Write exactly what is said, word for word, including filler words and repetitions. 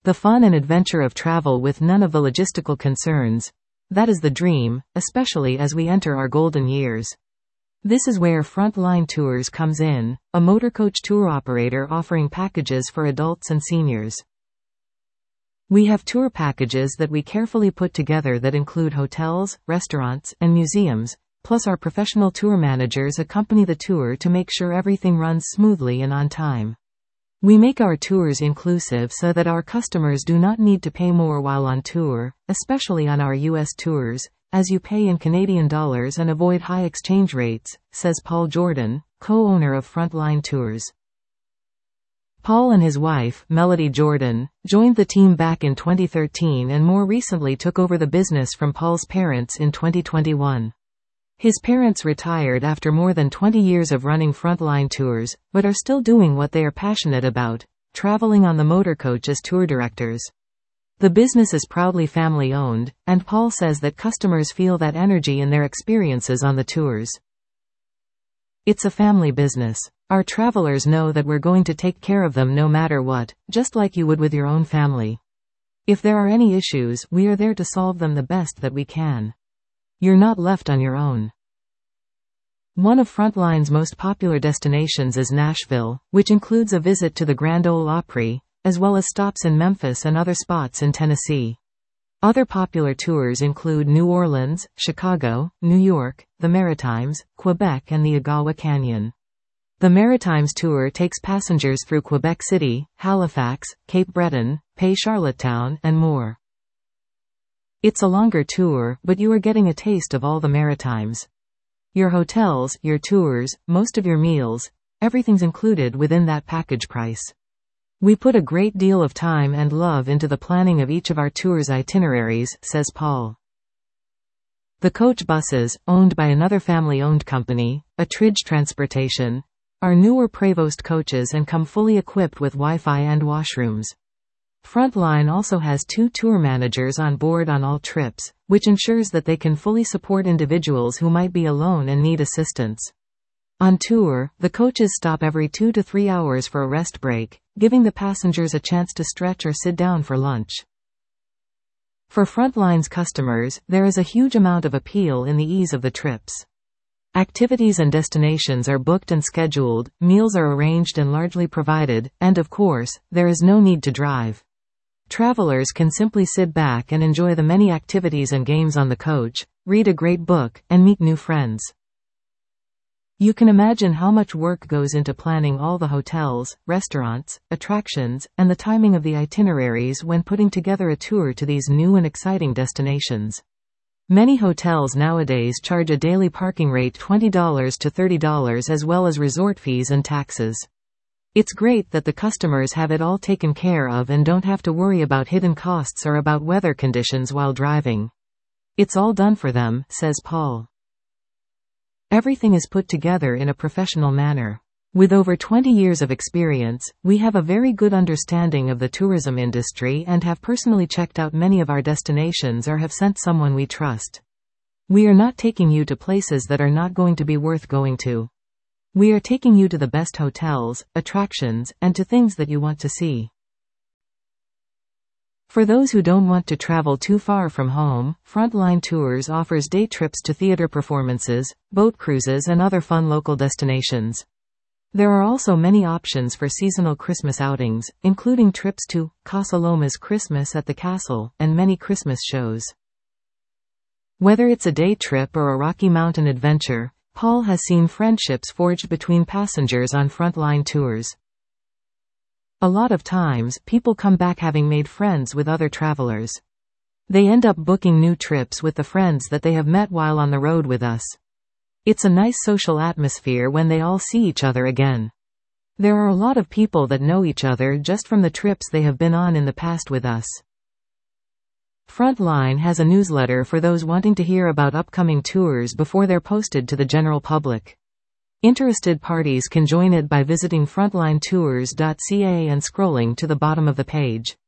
The fun and adventure of travel with none of the logistical concerns. That is the dream, especially as we enter our golden years. This is where Frontline Tours comes in, a motorcoach tour operator offering packages for adults and seniors. We have tour packages that we carefully put together that include hotels, restaurants, and museums, plus our professional tour managers accompany the tour to make sure everything runs smoothly and on time. We make our tours inclusive so that our customers do not need to pay more while on tour, especially on our U S tours, as you pay in Canadian dollars and avoid high exchange rates, says Paul Jordan, co-owner of Frontline Tours. Paul and his wife, Melody Jordan, joined the team back in twenty thirteen and more recently took over the business from Paul's parents in twenty twenty-one. His parents retired after more than twenty years of running Frontline Tours, but are still doing what they are passionate about, traveling on the motorcoach as tour directors. The business is proudly family-owned, and Paul says that customers feel that energy in their experiences on the tours. It's a family business. Our travelers know that we're going to take care of them no matter what, just like you would with your own family. If there are any issues, we are there to solve them the best that we can. You're not left on your own. One of Frontline's most popular destinations is Nashville, which includes a visit to the Grand Ole Opry, as well as stops in Memphis and other spots in Tennessee. Other popular tours include New Orleans, Chicago, New York, the Maritimes, Quebec and the Agawa Canyon. The Maritimes tour takes passengers through Quebec City, Halifax, Cape Breton, Pays Charlottetown, and more. It's a longer tour, but you are getting a taste of all the Maritimes. Your hotels, your tours, most of your meals, everything's included within that package price. We put a great deal of time and love into the planning of each of our tours' itineraries, says Paul. The coach buses, owned by another family-owned company, Attridge Transportation, are newer Prevost coaches and come fully equipped with Wi-Fi and washrooms. Frontline also has two tour managers on board on all trips, which ensures that they can fully support individuals who might be alone and need assistance. On tour, the coaches stop every two to three hours for a rest break, giving the passengers a chance to stretch or sit down for lunch. For Frontline's customers, there is a huge amount of appeal in the ease of the trips. Activities and destinations are booked and scheduled, meals are arranged and largely provided, and of course, there is no need to drive. Travelers can simply sit back and enjoy the many activities and games on the coach, read a great book, and meet new friends. You can imagine how much work goes into planning all the hotels, restaurants, attractions, and the timing of the itineraries when putting together a tour to these new and exciting destinations. Many hotels nowadays charge a daily parking rate twenty to thirty dollars as well as resort fees and taxes. It's great that the customers have it all taken care of and don't have to worry about hidden costs or about weather conditions while driving. It's all done for them, says Paul. Everything is put together in a professional manner. With over twenty years of experience, we have a very good understanding of the tourism industry and have personally checked out many of our destinations or have sent someone we trust. We are not taking you to places that are not going to be worth going to. We are taking you to the best hotels, attractions, and to things that you want to see. For those who don't want to travel too far from home, Frontline Tours offers day trips to theater performances, boat cruises and other fun local destinations. There are also many options for seasonal Christmas outings, including trips to Casa Loma's Christmas at the Castle, and many Christmas shows. Whether it's a day trip or a Rocky Mountain adventure, Paul has seen friendships forged between passengers on Frontline Tours. A lot of times, people come back having made friends with other travelers. They end up booking new trips with the friends that they have met while on the road with us. It's a nice social atmosphere when they all see each other again. There are a lot of people that know each other just from the trips they have been on in the past with us. Frontline has a newsletter for those wanting to hear about upcoming tours before they're posted to the general public. Interested parties can join it by visiting frontline tours dot c a and scrolling to the bottom of the page.